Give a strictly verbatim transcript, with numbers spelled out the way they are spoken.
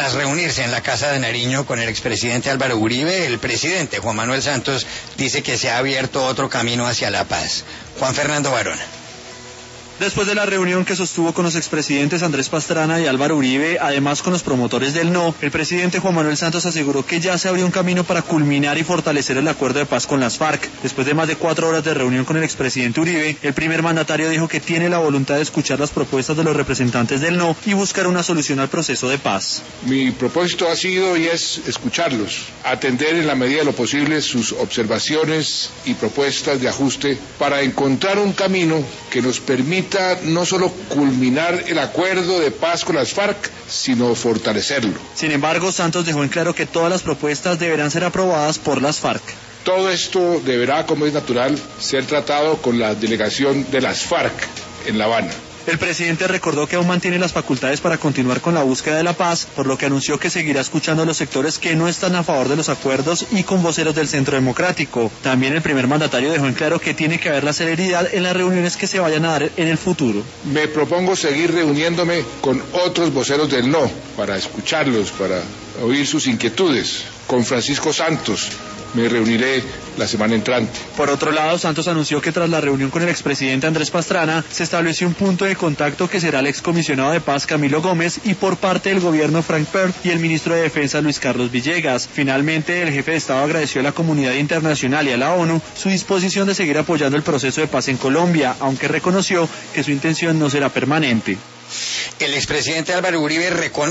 tras reunirse en la Casa de Nariño con el expresidente Álvaro Uribe, el presidente Juan Manuel Santos dice que se ha abierto otro camino hacia la paz. Juan Fernando Barona. Después de la reunión que sostuvo con los expresidentes Andrés Pastrana y Álvaro Uribe, además con los promotores del no, el presidente Juan Manuel Santos aseguró que ya se abrió un camino para culminar y fortalecer el acuerdo de paz con las FARC. Después de más de cuatro horas de reunión con el expresidente Uribe, el primer mandatario dijo que tiene la voluntad de escuchar las propuestas de los representantes del no y buscar una solución al proceso de paz. Mi propósito ha sido y es escucharlos, atender en la medida de lo posible sus observaciones y propuestas de ajuste para encontrar un camino que nos permita no solo culminar el acuerdo de paz con las FARC, sino fortalecerlo. Sin embargo, Santos dejó en claro que todas las propuestas deberán ser aprobadas por las FARC. Todo esto deberá, como es natural, ser tratado con la delegación de las FARC en La Habana. El presidente recordó que aún mantiene las facultades para continuar con la búsqueda de la paz, por lo que anunció que seguirá escuchando a los sectores que no están a favor de los acuerdos y con voceros del Centro Democrático. También el primer mandatario dejó en claro que tiene que haber la celeridad en las reuniones que se vayan a dar en el futuro. Me propongo seguir reuniéndome con otros voceros del no, para escucharlos, para oír sus inquietudes. Con Francisco Santos me reuniré la semana entrante. Por otro lado, Santos anunció que tras la reunión con el expresidente Andrés Pastrana, se estableció un punto de contacto que será el excomisionado de paz Camilo Gómez y por parte del gobierno Frank Pert y el ministro de Defensa Luis Carlos Villegas. Finalmente, el jefe de Estado agradeció a la comunidad internacional y a la ONU su disposición de seguir apoyando el proceso de paz en Colombia, aunque reconoció que su intención no será permanente. El expresidente Álvaro Uribe reconoce